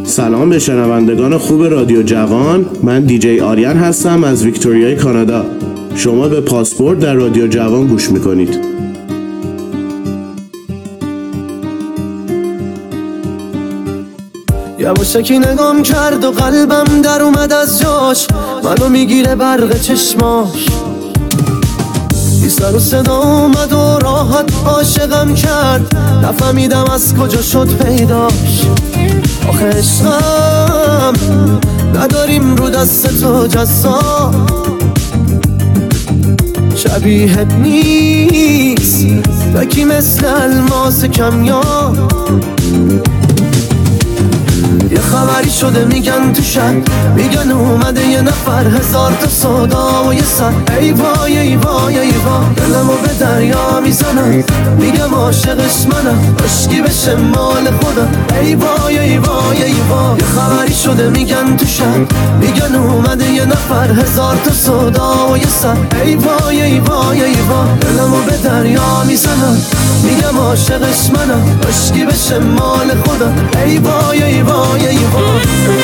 سلام به شنوندگان خوب رادیو جوان. من دیجی آریان هستم از ویکتوریای کانادا. شما به پاسپورت در رادیو جوان گوش میکنید. یواشکی نگام کرد و قلبم در اومد از جاش، منو میگیره برق چشماش. بی سر و صدا اومد و راحت عاشقم کرد، نفهمیدم از کجا شد پیداش. آخه عشقم نداریم رو دست تو جزا، شبیهت نیست بکی مثل الماس کمیاب. یه خبری شده میگن تو شب، میگن اومده یه نفر، هزار تا صدا و یه سر. ای وای ای وای ای وای، دلمو به دریا میزنم، میگم عاشقش منم، عشقی بشه مال خودم. ای وای ای وای ای وای، یه خبری شده میگن تو شب، میگن اومده یه نفر، هزار تا صدا و یه سر. ای وای ای وای ای وای، دلمو به دریا میزنم، میگم عاشقش منم، عشقی بشه مال خودم. ای وای ای وای ای وای.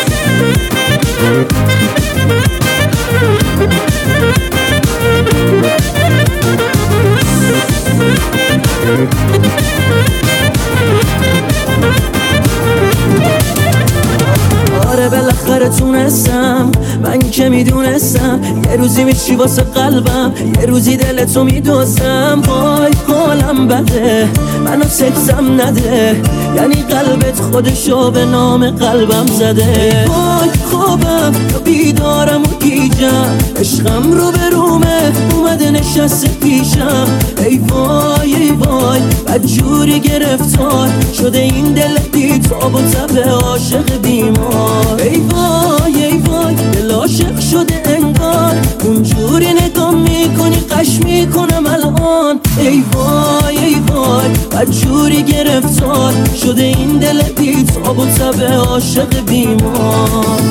آره بالاخره تونستم، من که میدونستم یه روزی میشی واسه قلبم، یه روزی دلتو میدوزم. وای حالم بده، منو سکسم نده، یعنی قلبت خودشو به نام قلبم زده. وای خوابم یا بیدارم و گیجم، عشقم رو به رومه اومده نشسته پیشم. ای وای ای وای، بدجوری گرفتار شده این دل بی تاب و تب عاشق بیمار. ای وای ای وای، دل عاشق شده انگار، اونجوری نگاه میکنی قش میکنم الان. ای وای ای وای، بدجوری گرفتار شده این دل بی تاب و تب عاشق بیمار.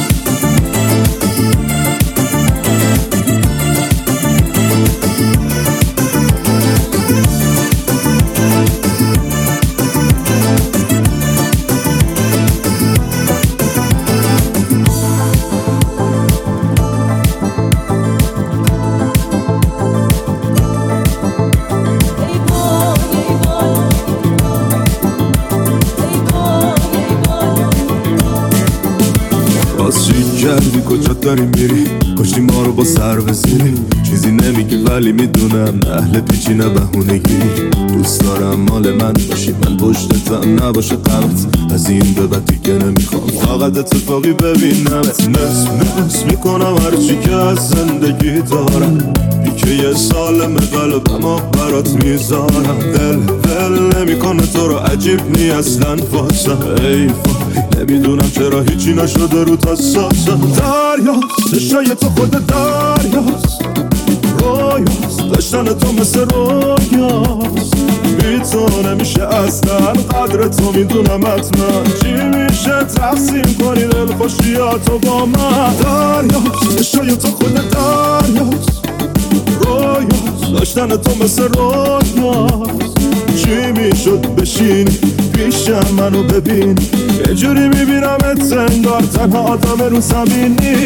کردی کجا داری میری، کشتی ما رو با سر بزیری. چیزی نمیگی ولی میدونم اهل پیچی نه بهونه گیری. دوست دارم مال من باشی، من پشتتم نباشه غمت، از این به بعد دیگه نمیخوام فقط اتفاقی ببینمت. نس میکنم هرچی که از زندگی دارم، بی که یه سالم قلبم برات میذارم. دل نمیکنه تو رو عجیب نی اصلا واسم. ای وای نمیدونم چرا هیچی نشده رو تساسم. دریاست چشای تو خود دریاست، رویاست داشتن تو مثل رویاست. بی تو نمیشه اصلا قدر تو میدونم حتما، چی میشه تقسیم کنی دل خوشیاتو با من. دریاست چشای تو خود دریاست، رویاست داشتن تو مثل رویاست. چی میشد بشینی پیشم منو ببین، یه جوری میبینمت انگار تنها آدم رو زمینی.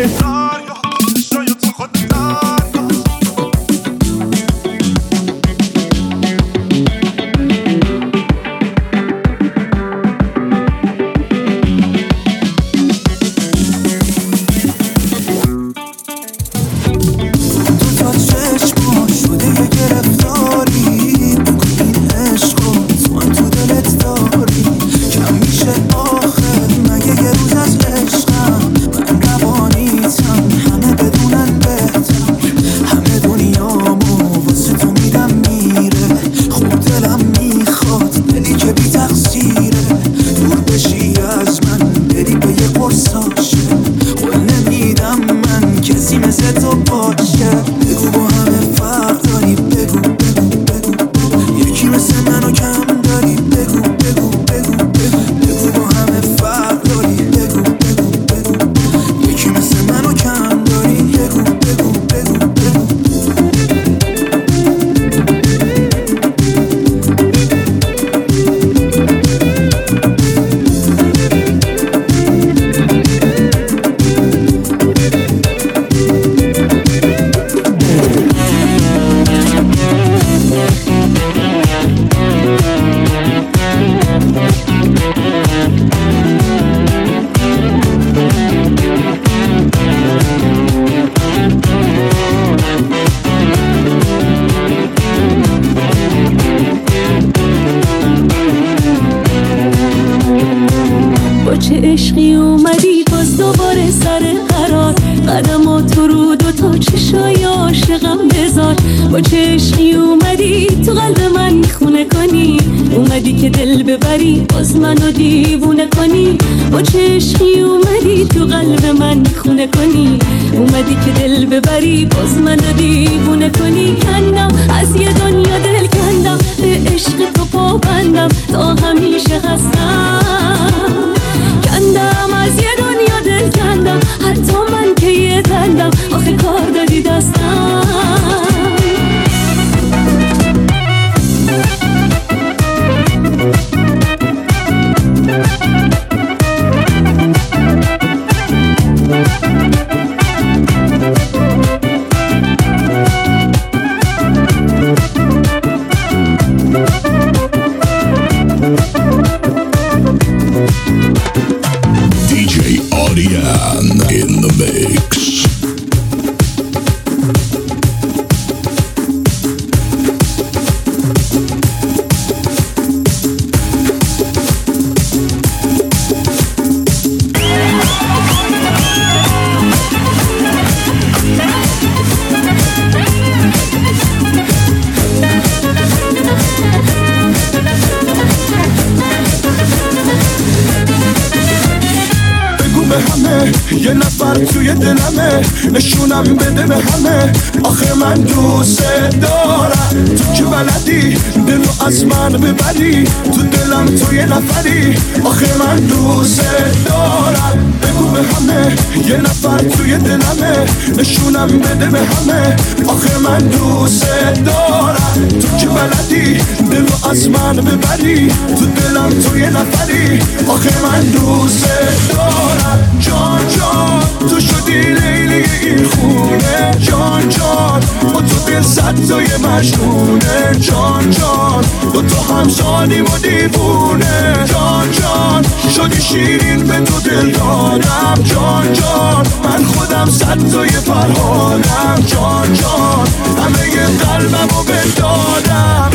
کم میشه آخه مگه یه روز از عشقم، من روانیتم چه عشقی اومدی باز دوباره سر قرار، قدمات رو دوتا چشای عاشقم بذار. با چه عشقی اومدی تو قلب من خونه کنی، اومدی که دل ببری باز منو دیوونه کنی. با چه عشقی اومدی تو قلب من خونه کنی، اومدی که دل ببری باز منو دیوونه کنی. کندم از یه دنیا دل کندم، به عشق تو پابندم تا همیشه هستم. کندم از یه دنیا دل کندم، حتی من که یه دندم آخه کار دادی دستم. DJ Aryan in the mix. یه نفر توی دلمه، نشونم بده به همه. آخه من دوست دارم تو که بلدی دلو از من ببری، تو دلم تو یه نفری. آخه من دوست دارم، بگو به همه. یه نفر توی دلمه، نشونم بده به همه. آخه من دوست دارم تو که بلدی دلو از من ببری، تو دلم تو یه نفری. آخه من دوست دارم. جان جان تو شدی لیلی این خونه، جان جان با تو دل زد توی مجنونه. جان جان با تو همزادیم و دیوونه. جان جان شدی شیرین به تو دل دادم. جان جان من خودم زد توی فرهادم. جان جان همه ی قلبم رو بدادم.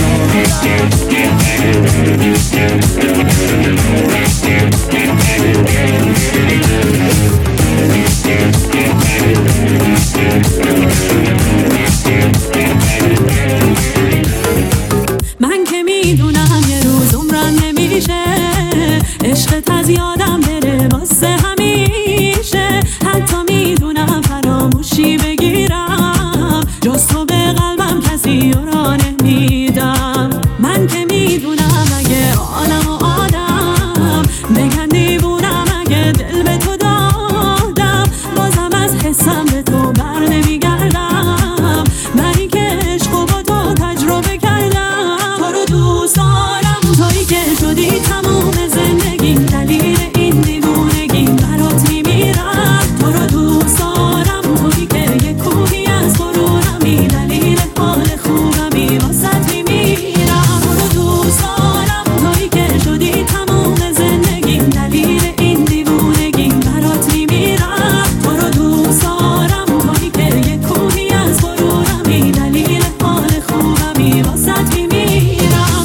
من که میدونم یه روز عمرم نمیشه، عشقت از یادم بره واسه همیشه. حتی میدونم فراموشی بگیرم، جز تو به قلبم کسی را نمیدم. من که میدونم اگه عالم و آدم بگن دیوونم، اگه دل به تو دادم بازم از حسم به تو بر نمیگردم. منی که عشق و با تو تجربه کردم، تو رو دوست دارم تویی که شدی تموم زندگیم، دلیل این دیوونگی برات میمیرم. تو رو دوست دارم تویی که یه کوهی از غرورمی، دلیل حال خوبمی واسط میمیرم. تو رو دوست دارم تویی که شدی تموم زندگیم، دلیل این دیوونگی برات میمیرم. تو رو دوست دارم تویی که یه کوهی از غرورمی، دلیل حال خوبمی واسط میمیرم.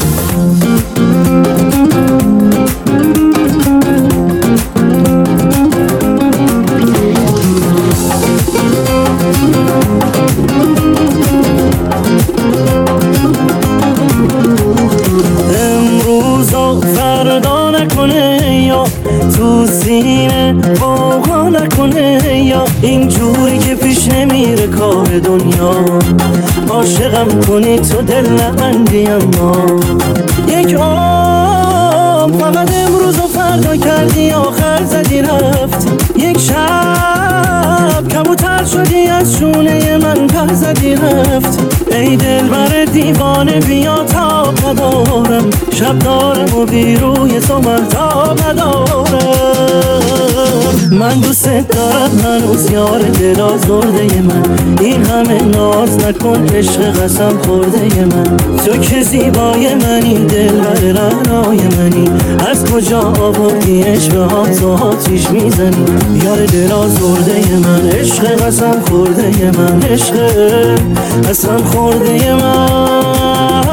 امروز و فردا نکنه، یا تو سینه واقعا نکنه، یا اینجوری که پیش نمیره کار دنیا. عاشقم کنی تو دل نبندی، اما یک عمر فقط امروز و فردا کردی، آخر زدی رفتی. یک شب کبوتر شدی از شونه من، پر زدی رفتی. ای دل بر دیوانه بیا تا ندارم، شب دارم و بی روی تو مهتاب ندارم. من دوست دارم هنوز یار دل آزرده من، این همه ناز نکن عشق قسم خورده من. تو که زیبای منی دل بر رعنای منی، از کجا آوردی عشق ها تو آتیش میزنی. یار دل آزرده من، عشق قسم خورده من، عشق قسم خورده من.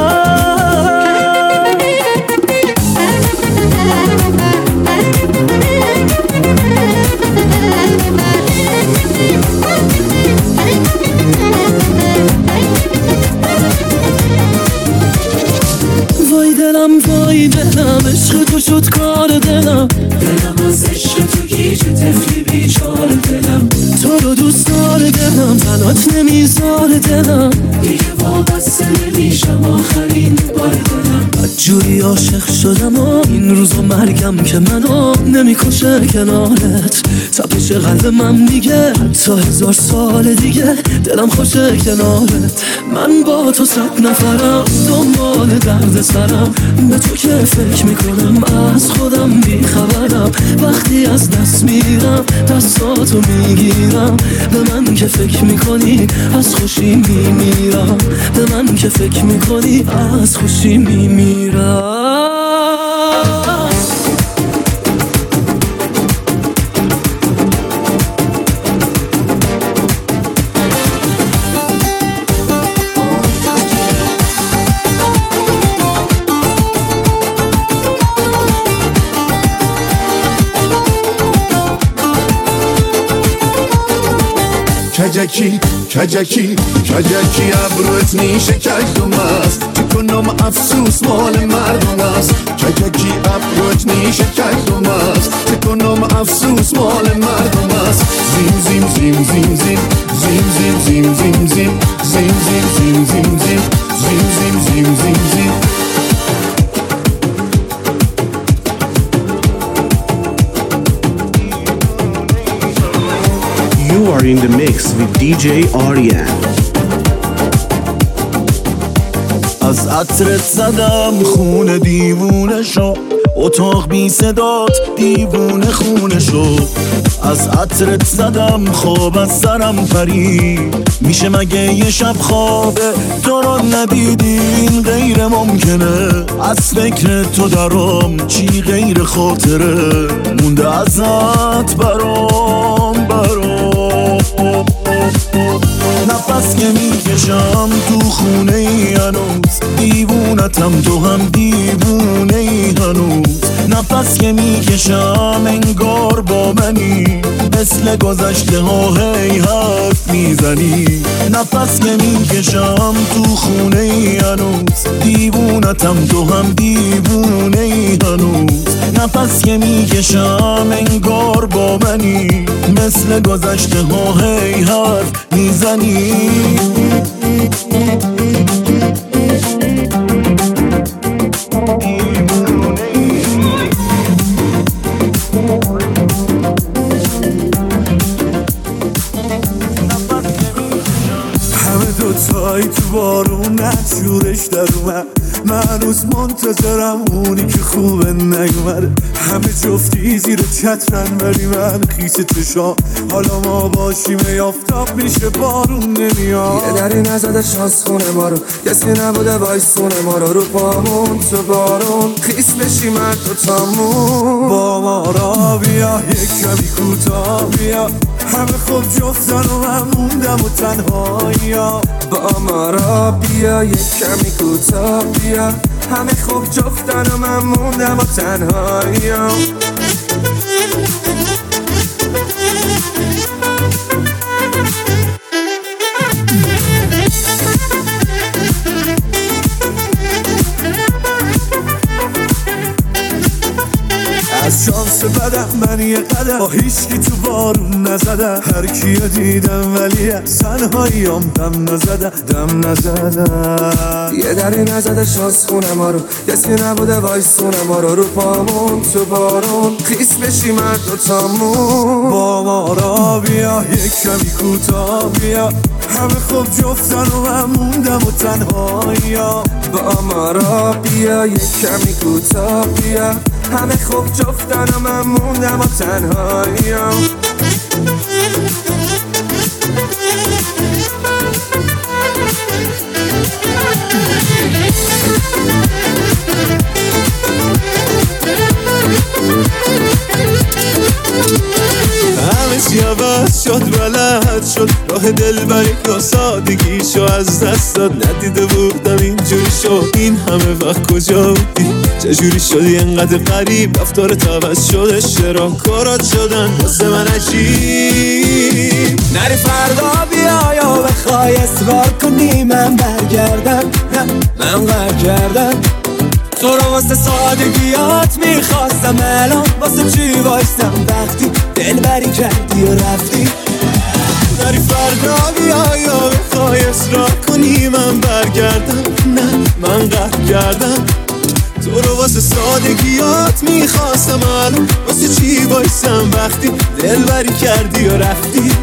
باهات نمیذاره دلم دیگه وابسته نمیشم آخرین بار دلم بدجوری عاشق شدم و این روزا مرگم که منو نمیکشه کنارت تپش قلب من میگه حتی 1000 سال دیگه دلم خوشه کنارت من با تو 100 نفرم دنبال درد سرم به تو که فکر میکنم از خودم بیخبرم وقتی از دست میرم دستاتو میگیرم به من که فکر میکنی از خوشی میمیرم به من که فکر میکنی از خوشی میمیرم کجکی کجکی کجکی ابروت میشه کجدوم است تو کنم افسوس مال مردم است کجکی ابروت میشه کجدوم است تو کنم افسوس مال مردم است زیم زیم زیم زیم زیم زیم زیم زیم زیم زیم زیم زیم زیم زیم زیم زیم زیم زیم You are in the mix with DJ Aryan. از عطرت زدم خونه دیوونه شو اتاق بی صدات دیوونه خونه شو از عطرت زدم خواب از سرم پرید میشه مگه یه شب خوابه تو رو ندیدین غیر ممکنه از فکر تو درام چی غیر خاطره مونده ازت برام نفس که میکشم تو خونه ای هنوز دیوونتم تو هم دیوونه ای هنوز نفس که میکشم انگار با منی مثل گذشته ها هی حرف میزنی نفس که میکشم تو خونه ای هنوز دیوونتم تو هم دیوونه ای هنوز نفس که میکشم انگار با منی مثل گذشته ها هی حرف میزنی دوتایی تو بارون نجورش در اومد من هنوز منتظرم اونی که خوبه نیومده همه جفتی زیر چترن ولی من خیس چشام حالا ما باشیم یافتاب میشه بارون نمیاد یه دری نزده شانس خونه ما رو کسی نبوده وایسونه ما رو پامون تو بارون خیس بشیم من دوتامون با ما را بیا یک کمی کوتاه بیا همه خوب جفتن و من موندم و تنهایی با ما را بیا یک کمی کوتاه بیا همه خوب جفتن و من موندم و تنهایی از شانس بدم من یه قدم با هیچکی تو بارون نزدم هر کیو دیدم ولی از تنهاییام دم نزدم یه دری نزده شانس خونه ما رو کسی نبوده وایسونه ما رو پامون تو بارون خیس بشیم من دوتامون با ما را بیا یک کمی کوتاه بیا همه خوب جفتن و من موندم و تنهایی با ما را بیا یک کمی کوتاه بیا همه خوب جفتن و من موندم و تنهایی همه چی عوض شد بلد شد راه دلبری و سادگیشو از دست داد ندیده بودم اینجوری شد این همه وقت کجا بودی چجوری شدی انقدر غریب رفتارت عوض شده چرا کارات شدن واسه من عجیب نری فردا بیا یا بخوای اصرار کنی من برگردم نه من برگردم تو رو واسه سادگیات میخواستم الان واسه چی وایستم وقتی دلبری کردی و رفتی نری فردا بیا گردم، نه من قهر کردم. تو رو واسه سادگیات میخواستم، الان واسه چی بایستم وقتی دلبری کردی و رفتی.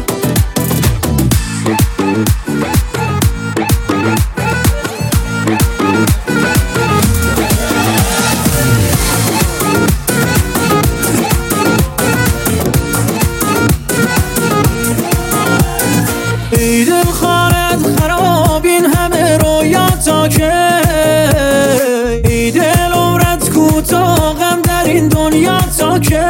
ای دل خانت خراب این همه رویاتا که، ای دل عمرت کوتاه غم در این دنیا تا که،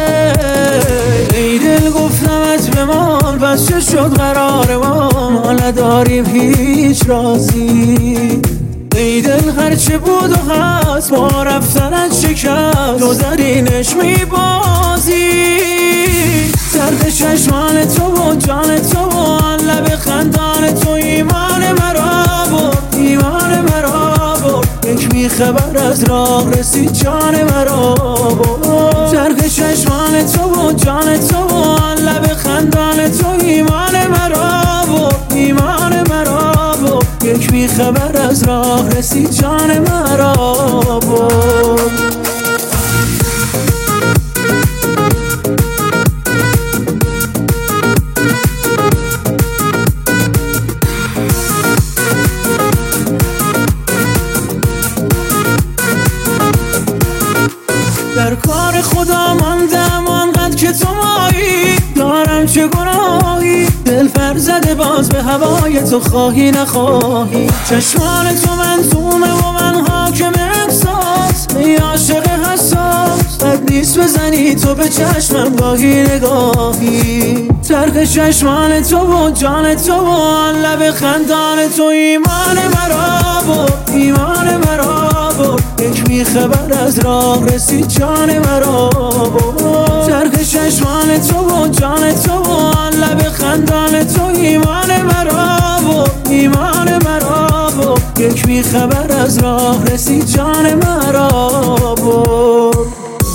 ای دل گفتمت بمان پس چه شد قرار ما نداریم هیچ رازی. ای دل هرچه بود و هست با رفتنت شکست تو در اینش میبازی. سرد چشمان تو و جان تو و آن لب خندان تو ایمان مرا برد، ایمان مرا برد. یک میخبر از راه رسید جان مرا برد. سرد چشمان تو و جان تو و آن لب خندان تو ایمان مرا برد، ایمان مرا برد. یک میخبر از راه رسید جان مرا برد. در کار خدا ماندم آنقدر که تو مایی، دارم چه گناهی دل پر زده باز به هوای تو خواهی نخواهی. چشمان تو منظومه و من حاکم احساس، ای عاشق حساس بد نیست بزنی تو به چشمم گاهی نگاهی. ترک چشمان تو و جان تو و آن لب خندان تو ایمان مرا برد، ایمان مرا برد. یک میخبر از راه رسید جان مرا برد. ترک چشمان تو و جان تو و آن لب خندان تو ایمان مرا برد، ایمان مرا برد. یک میخبر از راه رسید جان مرا برد.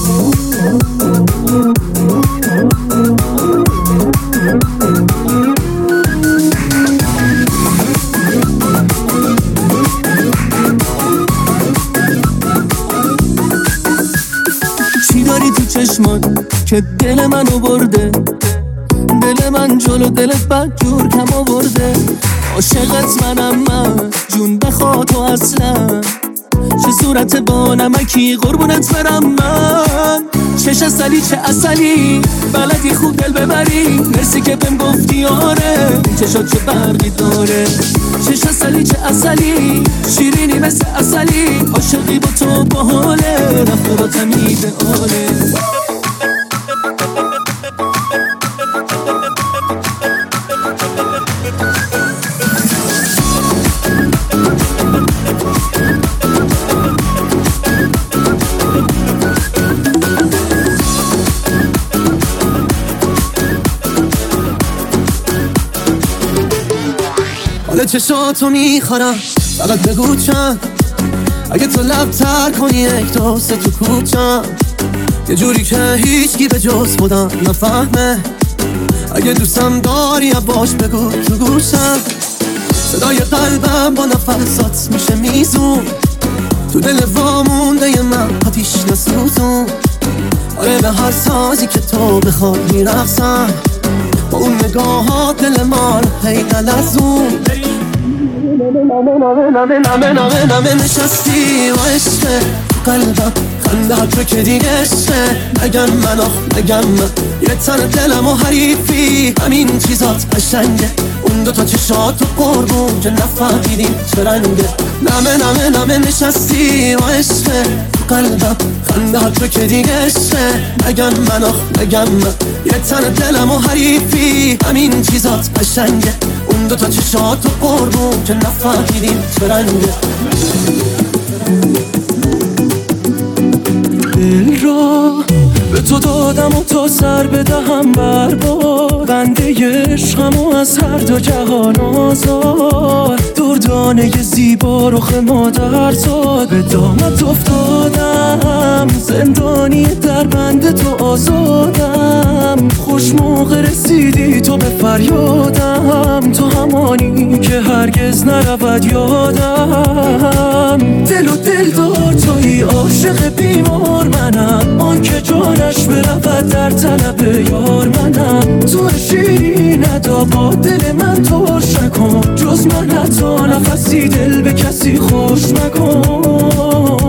چی داری تو چشمان که دل منو برده، دل من جلو دلت بدجور کم آورده. عاشقت منم من جون بخوا تو اصلا، چه صورت با نمکی قربونت برم من. چش اصلی چه اصلی بلدی خوب دل ببری، مرسی که بهم گفتی آره چشات چه برقی داره. چش اصلی چه اصلی شیرینی مثل اصلی، عاشقی با تو باحاله رفتاراتم ایدئاله. حالا چشاتو میخورم فقط بگو چند، اگه تو لب تر کنی یک دوست تو کوچم، یه جوری که هیچکی به جز خودم نفهمه. اگه دوستم داری باش بگو تو گوشم، صدای قلبم با نفسات میشه میزون، تو دل وامونده من آتیش نسوزون. آره به هر سازی که تو بخواد میرقصم، با اون نگاهات دل مال هی نلرزون. نمه نشستی و عشقه قلبم خنده تو که دیگه عشقه. نگم من نگم من یه تن دلم و حریفی، همین چیزات قشنگه. اون دوتا چشات و قربون که نفهمیدیم چه رنگه. نمه نشستی و عشقه قلبم خنده تو که دیگه عشقه. نگم من یه تن دلم و حریفی، همین چیزات قشنگه. اون دوتا چشات و قربون که نفهمیدیم چه رنگه. دل را به تو دادم و تا سر بدهم برباد، بنده عشقم و از هر دو جهان آزاد. دردانه زیبا رخ مادر زاد، به دامت افتادم زندانی در بند تو آزادم. خوش موقع رسیدی تو به فریادم، تو همانی که هرگز نرود یادم. دل و دل دار توی عاشق بیمار منم، آن که جانش برود در طلب یار منم. تو شیری ندا با دل من توش نکن، جز من حتی نفسی دل به کسی خوش نکن.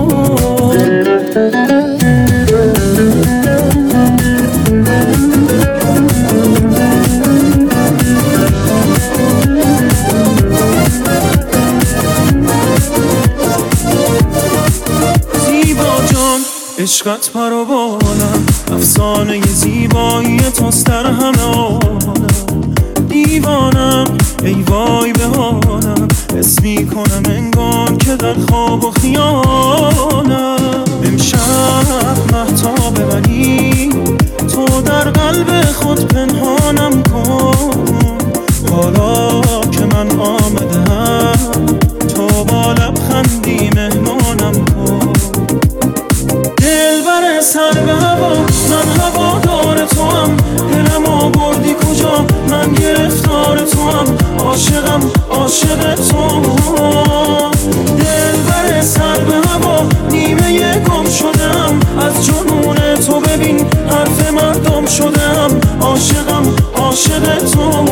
عشقت پروانم، افسانه زیبایی توست در همه عالم. دیوانم ای وای بهانم، حس میکنم انگار که در خواب و خیالم. امشب مهتاب منی، تو در قلب خود پنهانم کن. حالا که من آمدم، تو با لبخندی مهمانم کن. دلبر سر به هوا، من هوادار تو هم. دلم آوردی کجا، من گرفتار تو هم. عاشقم عاشق تو. دلبر سر به هوا، نیمه گم شدم. از جنون تو ببین حرف مردم شدم. عاشقم عاشق تو.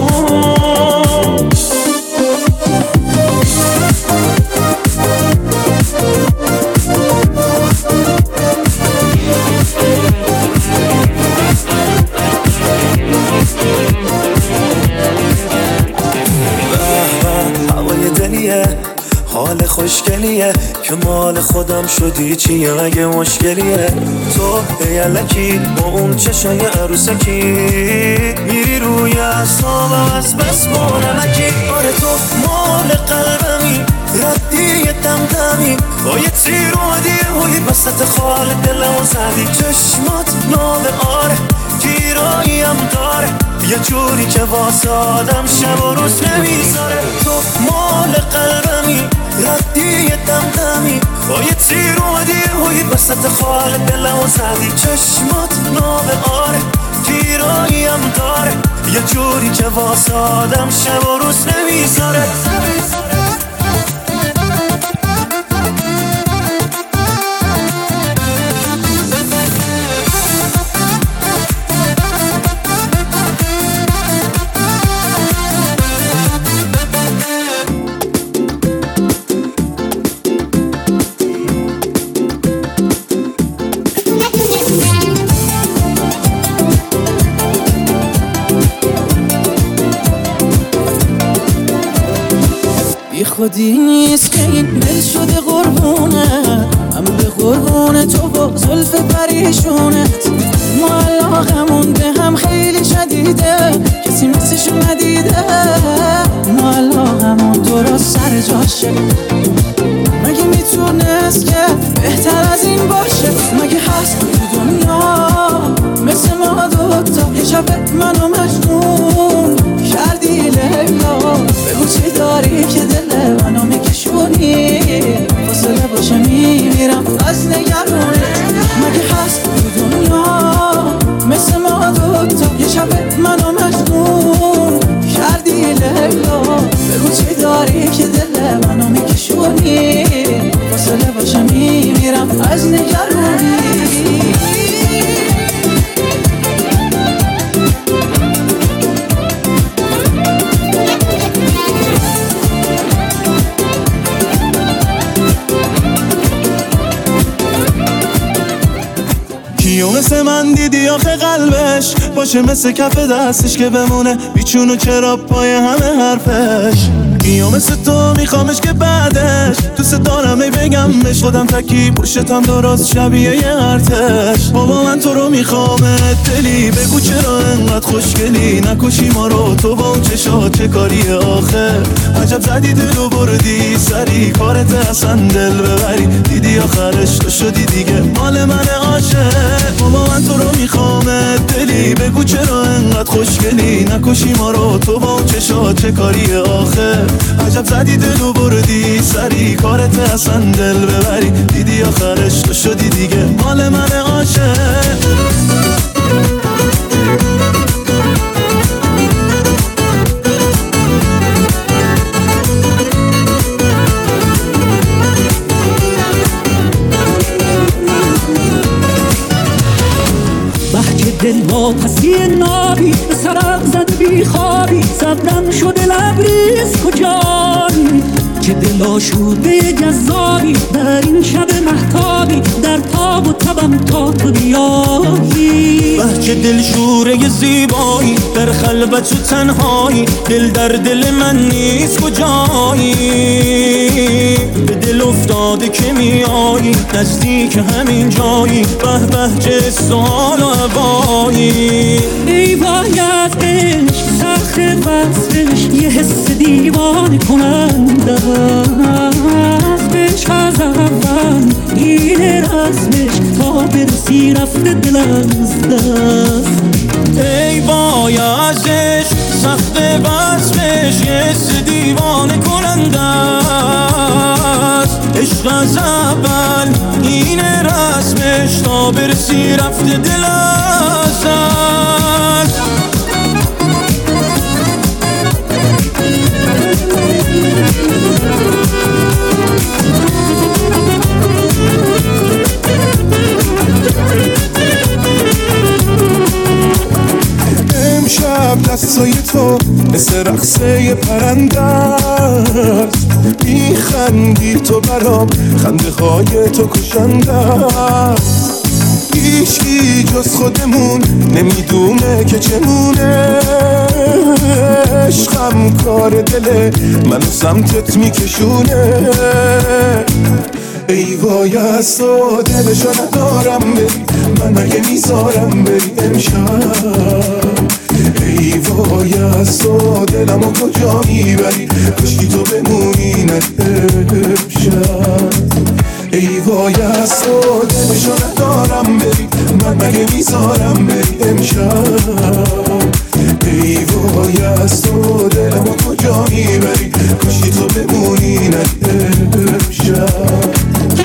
حال خوشگلیه که مال خودم شدی، چیه مگه مشکلیه؟ تو یلکی با اون چشای عروسکی، میری روی اعصابم از بس مونمکی. آره تو مال قلبمی، ردی دمدمی، با یه تیر اومدی وسط خال دلمو زدی. چشمات نامه آره، گیراییم داره، یه جوری که واسه آدم شب و روز نمیذاره. تو مال قلبمی، ردی دمدمی، با یه تیر اومدی وسط خال دلمو زدی. چشمات نامه آره، گیراییم داره، یه جوری که واسه آدم شب و روز نمیذاره. خودی نیست که این دل شده قربونه، من به قربون تو با زلف پریشونت. ما علاقمون به هم خیلی شدیده، کسی مثلش ندیده. ما علاقمون درست سر جاشه، مگه میتونست که بهتر از این باشه؟ مگه هست تو دنیا مثل ما دوتا؟ یه شب منو مجنون کردی لیلا، بگو چی داری که دل منو میکشونی؟ فاصله باشه میمیرم از نگرونی. مگه هست تو دنیا مثل ما دوتا؟ یه شب منو مجنون کردی لیلا، بگو چی داری که دل منو میکشونی؟ فاصله باشه میمیرم از نگرونی. کیو مثل من دیدی آخه قلبش باشه مثل کف دستش که بمونه بیچونو چرا پای همه حرفش؟ کیو مثل تو میخوامش که بعدش دوست دارم ای بگم بهش، خودم تکی پشتم درست شبیه یه ارتش. بابا من تو رو میخوامت دلی، بگو چرا انقدر خوشگلی؟ نکشی ما رو تو با اون چشات، چه کاریه آخه؟ عجب زدی دلو بردی سری، کارت اصلا دل ببری. دیدی آخرش تو شدی دیگه مال من عاشق. بابا من تو رو میخوامت دلی، بگو چرا انقدر خوشگلی؟ نکشی ما رو تو با اون چشات، چه کاریه آخه؟ عجب زدی دلو بردی سری، کارت اصلا دل ببری. دیدی آخرش تو شدی دیگه مال من عاشق. واپسی نابی به سرم زد بی خوابی صبرم شده لبریز کجایی چه دل آشوده جذابی در این شب مهتابی در تاب و تبم تا تو بیایی چه دل شوره زیبایی در خلوت و تنهایی دل در دل من نیست کجایی به دل افتاده که میایی نزدیک همین جایی به به چه سال و هوایی ای وای از عشق سخت وصفش یه حس دیوانه کننده است بهش از اول این رسمش تا برسی رفته دل از دست ای وای از عشق سخت وصفش یه حس دیوانه کننده است عشق از اول این رسمش تا برسی رفته دل از دست امشب دستای تو مثل رقصه پرنده است میخندی تو برام خنده های تو کشنده است هیچکی جز خودمون نمیدونه که چمونه عشقم کار دله منو سمتت میکشونه ای وای از تو دلشو ندارم بری من مگه میذارم بری امشب ای وای از تو دلمو کجا میبری کشکی تو بمونی نه امشب ای وای از تو دلشو ندارم بری من مگه میذارم بری امشب ای وای از تو دلمو کجا میبری کشکی تو بمونی نه امشب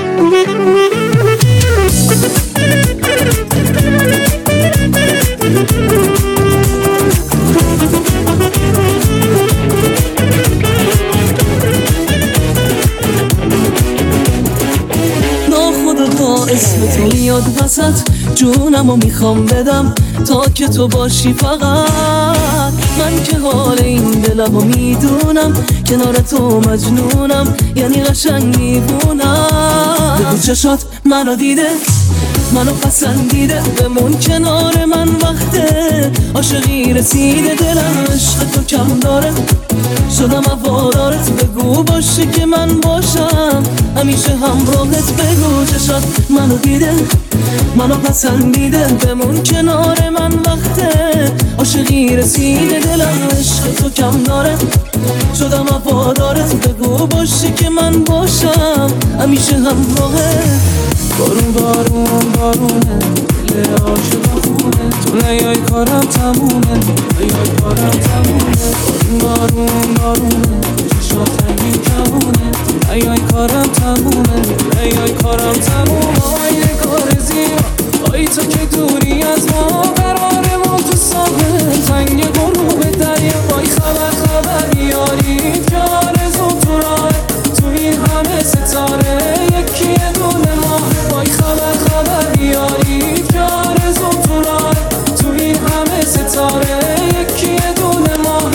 اسم تو میاد وسط جونمو میخوام بدم تا که تو باشی فقط من که حال این دلمو میدونم کنار تو مجنونم یعنی قشنگ میبونم بگو چشات منو دیده منو پسندیده بمون کنار من وقته عاشقی رسیده دلم عشق تو کم داره شدم هوادارت بگو باشه که من باشم همیشه همراهت بگو چشات منو دیده منو پسندیده بمون کنار من وقته عاشقی رسیده دلم عشق تو کم داره شدم هوادارت بگو باشه که من باشم همیشه همراهت بارون بارون بارونه دل عاشق خونه تو نیای کارم تمومه نیای کارم تمومه بارون بارون بارونه چشات رنگی کمونه تو نیای کارم تمومه نیای کارم تمومه آی نگار زیبا آی تو که دوری از ما قرارمون تو ساحل تنگ غروب دریا وای خبر خبر یاری که آرزو تو راه تو این همه ستاره یکی دونه ماه وای خبر خبر یاری که آرزو تو راه تو این همه ستاره یکی دونه ماه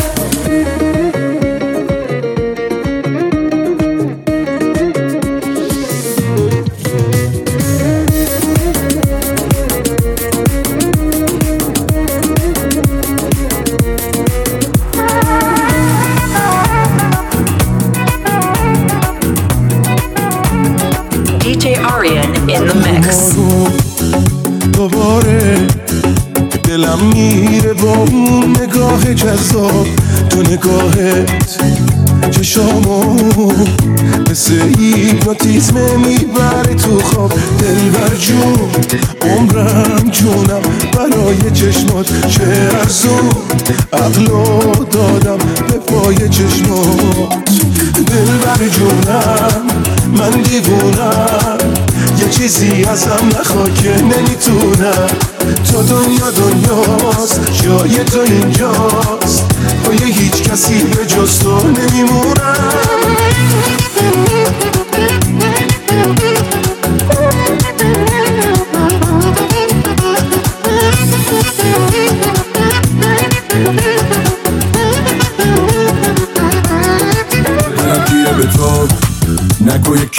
DJ Aryan in the mix. دوباره دلم میره با اون نگاه جذاب تو نگاهت چشامو مثل هیپنوتیزم میبره تو خواب دلبر جون عمرم جونم برای چشمات چه ارزون عقلو دادم به پای چشمات دلبر جونم من دیوونم یه چیزی ازم نخوا که نمیتونم تو دنیا دنیاست جای تو اینجاست پای هیچ کسی به جز تو نمیمونم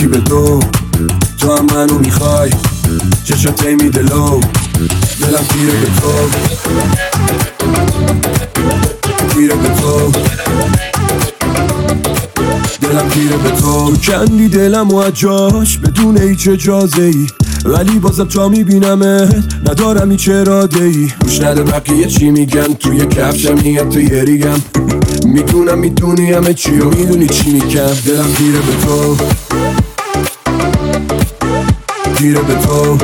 یکی به دو، تو هم منو میخوای، چشات میده لو، دلم گیره به تو، گیره به تو، دلم گیره به تو. کندی دلم و جاش بدون هیچ اجازه ای، ولی بازم تا میبینمت ندارم هیچ اراده ای. گوش نده بقیه چی میگن، توی کفشم نیت تو یه ریگم، میدونم میدونی همه چی و میدونی چی میگم. دلم گیره به تو، گیره به تو،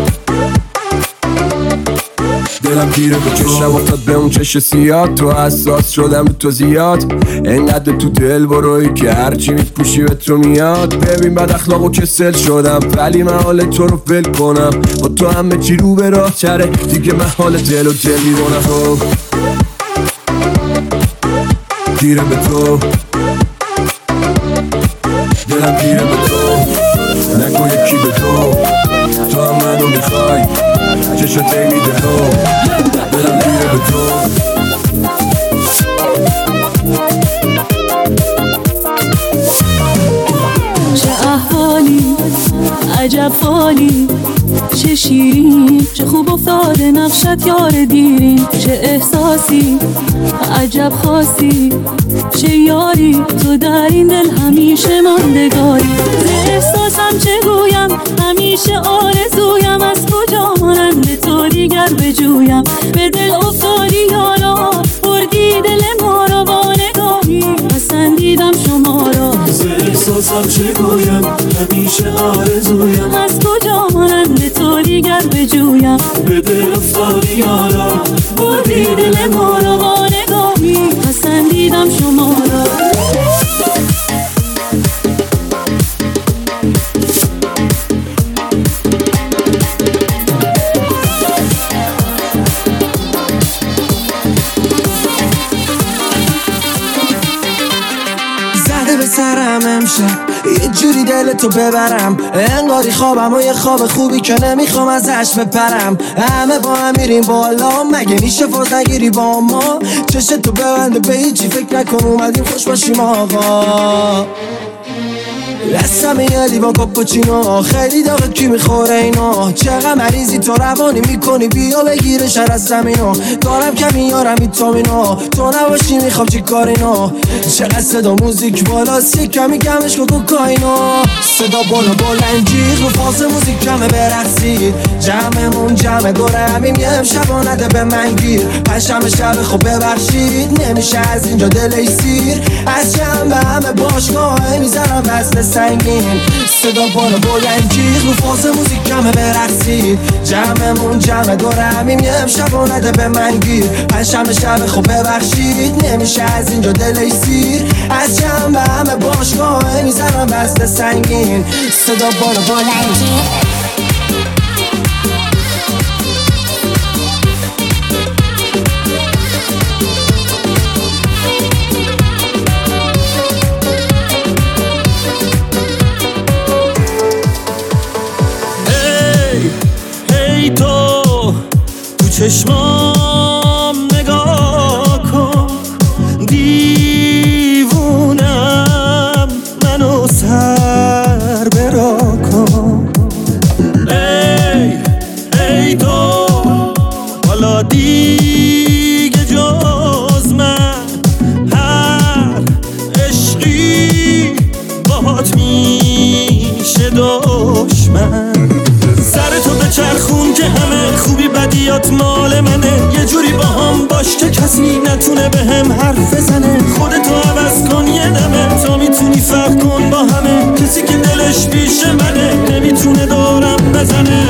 دلم گیره به تو. چشم افتاد به اون چش سیاد، تو حساس شدم تو زیاد، انقدر تو دل بروی که هرچی میپوشی به تو میاد. ببین بد اخلاق و کسل شدم، ولی من حال تو رو فل کنم، با تو همه چی رو به راه تره، دیگه من حال دل و دل میبونم. تو گیره به تو، دلم گیره به تو، نگو یکی به تو، تو هم منو میخوای، چشات میده تو، دلم گیره به تو. چه احوالی عجب حالی، چه شیرین چه خوب افتاده نقشت یار دیرین، چه احساسی عجب خاصی، چه یاری تو در این دل همیشه ماندگاری. احساسم چه گویم همیشه آرزویم، از کجا مانند تو دیگر بجویم. به دل افتادی یارا بردی دل ما را با نگاهی، پسندیدم شما را. احساسم چه گویم همیشه آرزویم، از کجا مانند تو دیگر بجویم. به دل افتادی یارا بردی دل ما را با نگاهی، پسندیدم شما را. به سرم امشب یه جوری دلتو ببرم، انگاری خوابم و یه خواب خوبی که نمیخوام ازش بپرم. همه با هم میریم بالا، مگه میشه فاز نگیری با ما؟ چشتو ببنده به هیچی فکر نکن، اومدیم خوش باشیم آقا. دستم یه لیوان کاپوچینو، خیلی داغه کی میخوره اینا؟ چقدر مریضی تو روانی میکنی، بیا بگیره شر از زمینو. دارم کمی یارم ویتامینو، تو نباشی میخوام چی کار اینا؟ چقدر صدا موزیک بالاست، یه کمی کمش کن کوکائینو. صدا بالا بلنجی رو فاز موزیک کمه برقصید، جمعمون جمع دوره همیم یه امشب نده به من گیر. پشم شب خوب ببخشید، نمیشه از اینجا دل سیر، از جمع همه باشگاه میزنم وزن سنگین. صدا بالا بلنجی رو فاز موزیک کمه برقصید، جمعمون جمع دوره همیم یه امشب نده به من گیر. پشم شب خوب ببخشید، نمیشه از اینجا دل سیر، از جمع همه باشگاه میزنم وزن سنگین. صدا بالا بلنجی. چشمام نگاه کن، دیوونم منو سر برا کن. ای تو حالا دیگه جز من هر عشقی باهات میشه دشمن. سر تو به چرخون که همه خوبی بدیات مال منه، یه جوری با هم باش که کسی نتونه به هم حرف بزنه. خودتو عوض کن یه دمه، تا میتونی فرق کن با همه. کسی که دلش پیش منه نمیتونه دورم بزنه.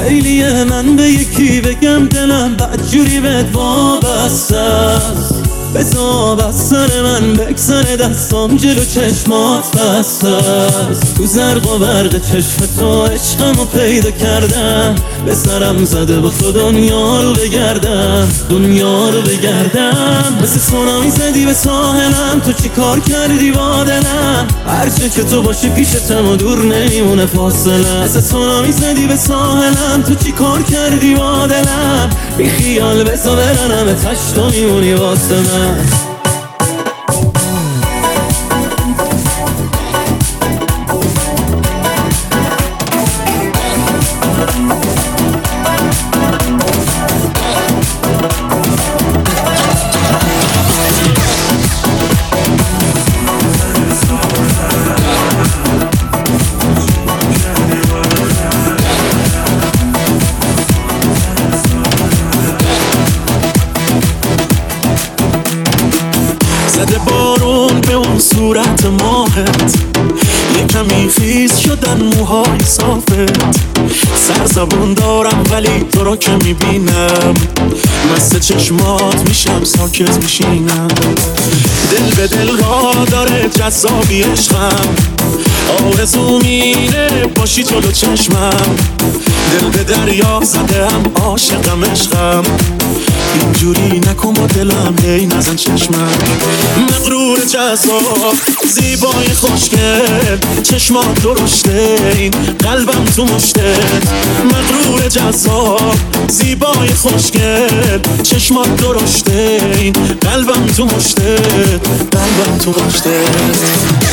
من به یکی بگم دلم بدجوری بهت وابسته است، بزا بس سر من بکسر دستام جلو چشمات بسته است. تو زرق و برق چشم تو عشقمو پیدا کردم، به سرم زده با تو دنیا رو بگردم، دنیا رو بگردم. مثل سونامی زدی به ساحلم، تو چی کار کردی با دلم؟ هرچه که تو باشی پیشتم و دور نمیمونه فاصله. مثل سونامی زدی به ساحلم، تو چی کار کردی با دلم؟ بی خیال بزا برنم تشت و میمونی واسه من. صورت ماهت یه کمی خیز شدن موهای صافت. سرزبون دارم ولی تو رو که میبینم مست چشمات میشم ساکت میشینم. دل به دل را داره جذابی عشقم، آرزو میره باشی جلو چشمم. دل به دریا زده هم عاشقم عشقم، اینجوری نکن با دلم هی نزن چشمم. مغرور جذاب زیبای خوشگل چشمات درشته این قلبم تو مشتت. مغرور جذاب زیبای خوشگل چشمات درشته این قلبم تو مشتت، قلبم تو مشتت.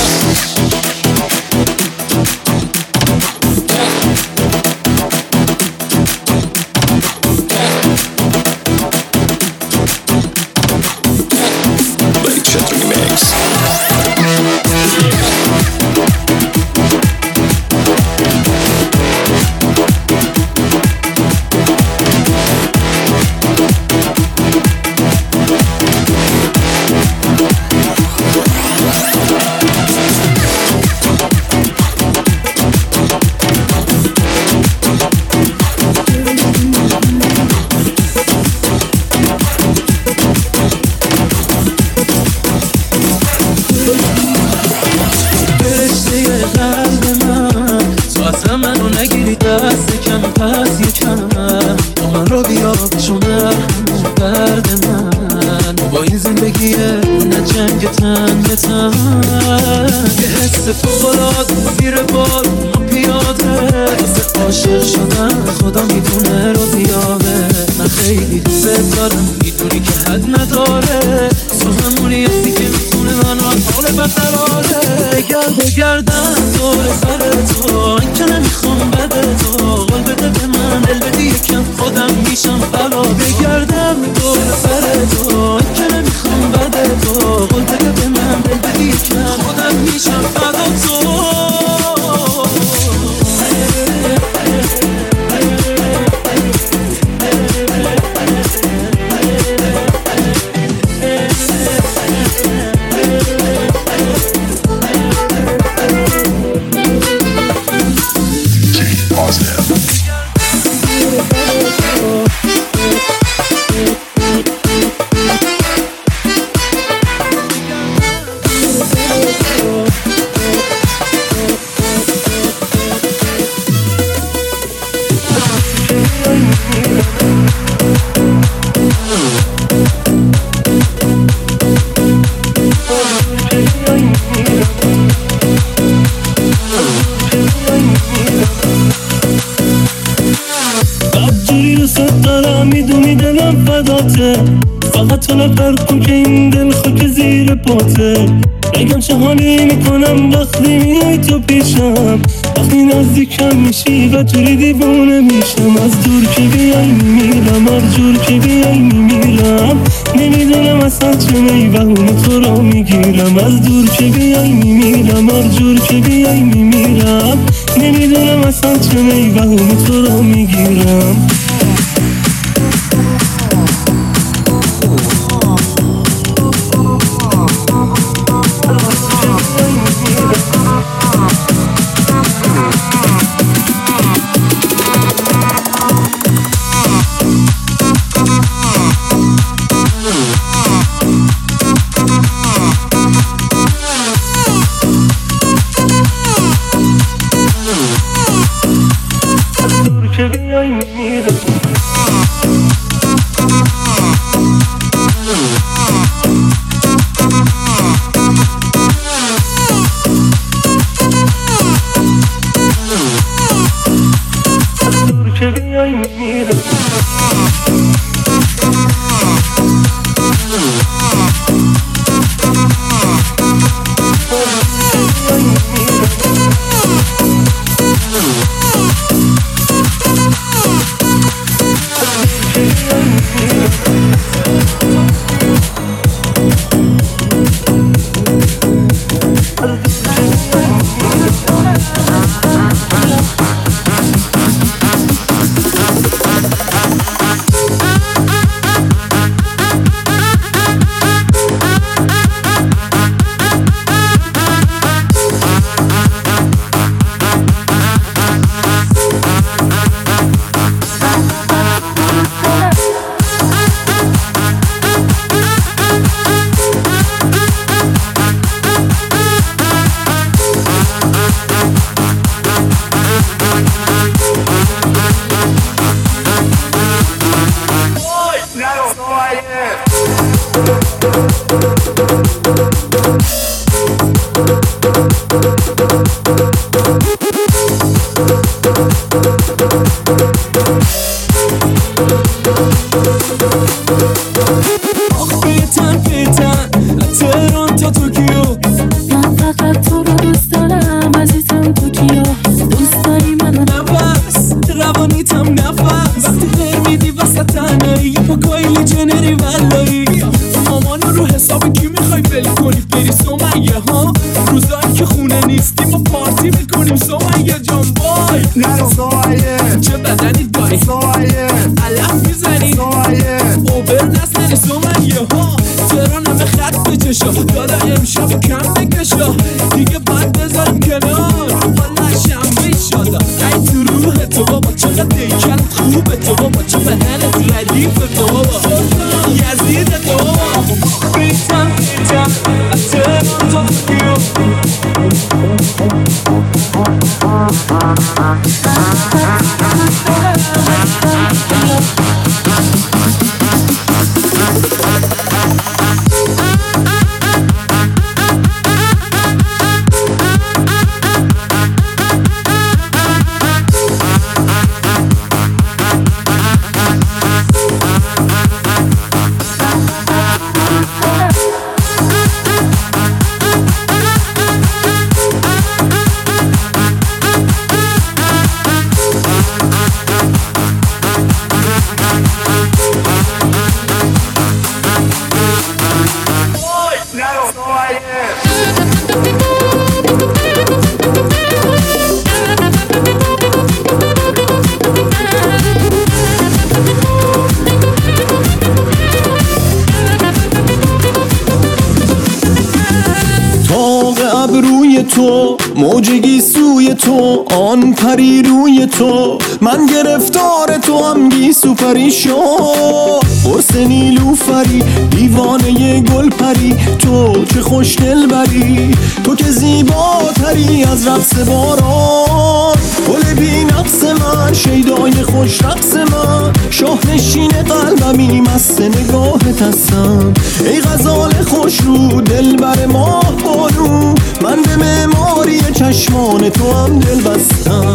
فقط تو نفر کن که این دل خاک زیر پاته. بگم چه حالی میکنم وقتی میای تو پیشم، وقتی نزدیکم میشی و توری دیوونه میشم. از دور که بیای میمیرم، هر جور که بیای میمیرم. نمیدونم اصلا چه میبهونه تو را میگیرم. از دور که بیای میمیرم، هر جور که بیای میمیرم. نمیدونم اصلا چه میبهونه تو را میگیرم. میره دور که بیای میره تو موجگی سوی تو آن پری روی تو من گرفتار تو هم گیسو پریشان قرص نیلوفری دیوانه گل پری تو چه خوش دل بری تو که زیباتری از رقص باران گل بی نقص من شیدای خوش رقص من شاهنشین قلبمی مست نگاهت هستم ای غزال خوش رو دل بر ماه بانو من به معماری چشمان تو هم دل بستم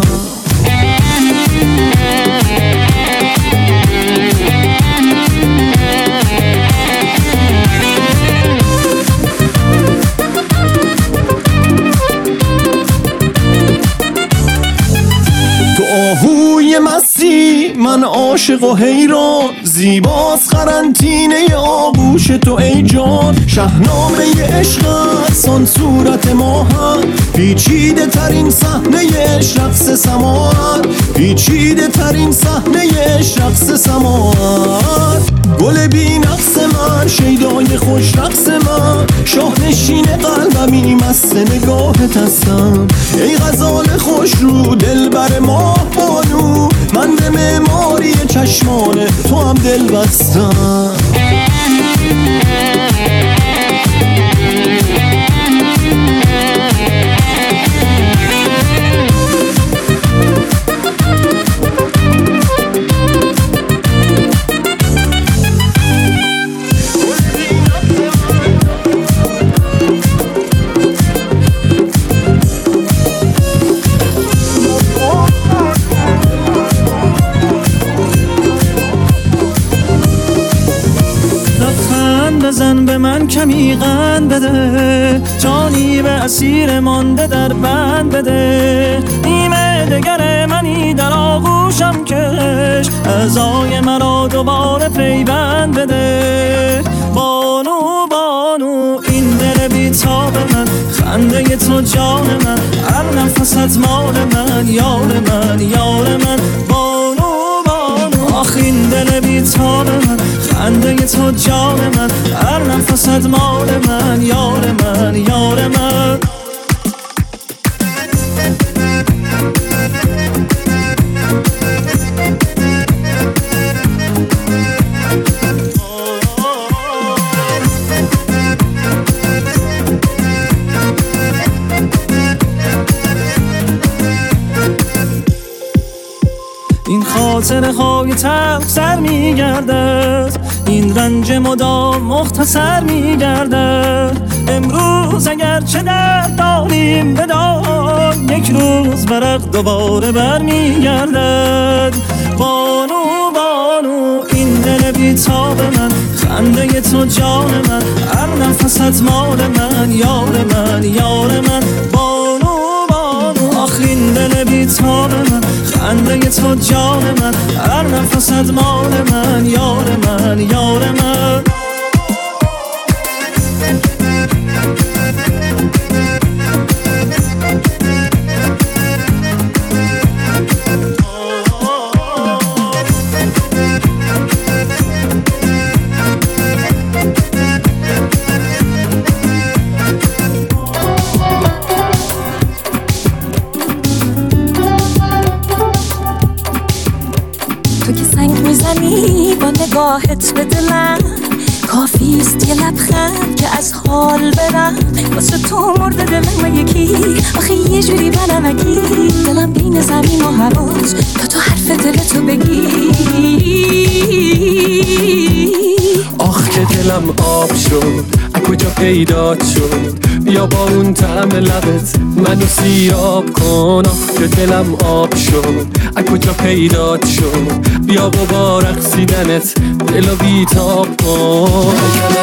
آهوی مستی من عاشق و حیران زیباست قرنطینه آغوش تو ای جان شاهنامه عشق است آن صورت ماهر پیچیده ترین صحنه رقص سماور پیچیده ترین صحنه رقص سماور گل بی نقص من شیدای خوش رقص من شاهنشین قلبمی مست نگاهت هستم ای غزال خوش رو دل بر ماه بانو من به معماری چشمان تو هم دل بستم من کمی قند بده، جانی به اسیر مانده در بند بده. نیمه دگر منی در آغوشم کش، اعضای مرا دوباره پیوند بده. بانو بانو این دل بیتاب من، خنده تو جان من، هر نفست مال من، یار من یار من. بانو بانو آخ این دل بیتاب من، خنده تو جان من، هر نفست مال من، یار من یار من. خاطره های تلخ سر میگردد، این رنج مدام مختصر میگردد. امروز اگر چه درد داریم بدان، یک روز ورق دوباره برمیگردد. بانو بانو این دل بیتاب من، خنده تو جان من، هر نفست مال من، یار من یار من. بانو بانو آخ این دل بیتاب من، خنده تو جان من، هر نفست مال من، یار من یار من. با نگاهت به دلم کافیست یه لبخند که از حال برم. واسه تو مرده دلم یکی، آخه یه جوری بنمکی، دلم بین زمین و هواست تا تو حرف دلتو بگی. آخ که دلم آب شد، از کجا پیدات شد، بیا با اون طعم لبت منو سیراب کن. آخ که دلم آب شد، از کجا پیدات شد، بیا با رقصیدنت دلو بیتاب کن.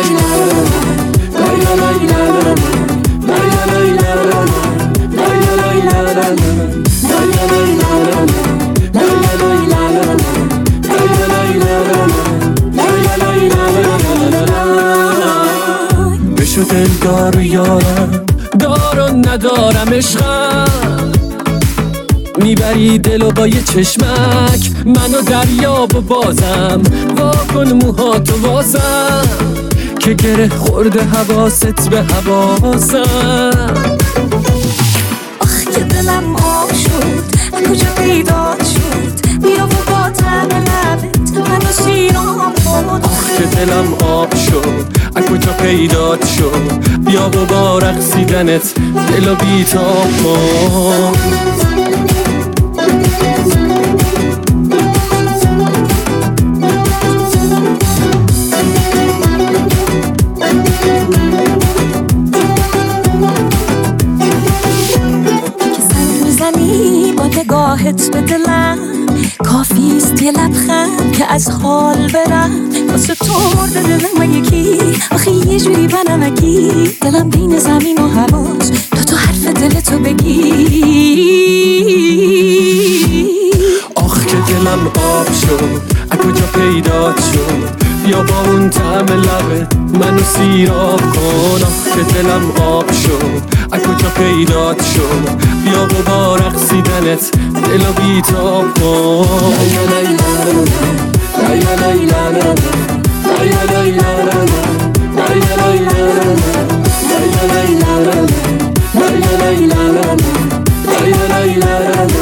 بشو دلدار و یارم، دار و ندارم عشقم، میبری دلو با یه چشمک منو دریاب و بازم. واکن موهاتو واسم که گره خورده حواست به حواسم. آخ که دلم آب شد، از کجا پیدات شد، بیا و با طعم لبت منو سیراب کن. آخ که دلم آب شد، از کجا پیدات شد، بیا و با رقصیدنت دلو بیتاب کن. نگاهت به دلم کافیست یه لبخند که از حال برم. واسه تو مرده دلم یکی، آخه یه جوری بنمکی، دلم بین زمین و هواست تا تو حرف دلتو بگی. آخ که دلم آب شد، از کجا پیدات شد، بیا با اون طعم لبت منو سیراب کن. آخ که دلم آب شد، از کجا پیدات شد، بیا با رقصیدنت دلو بیتاب کن. La la la la la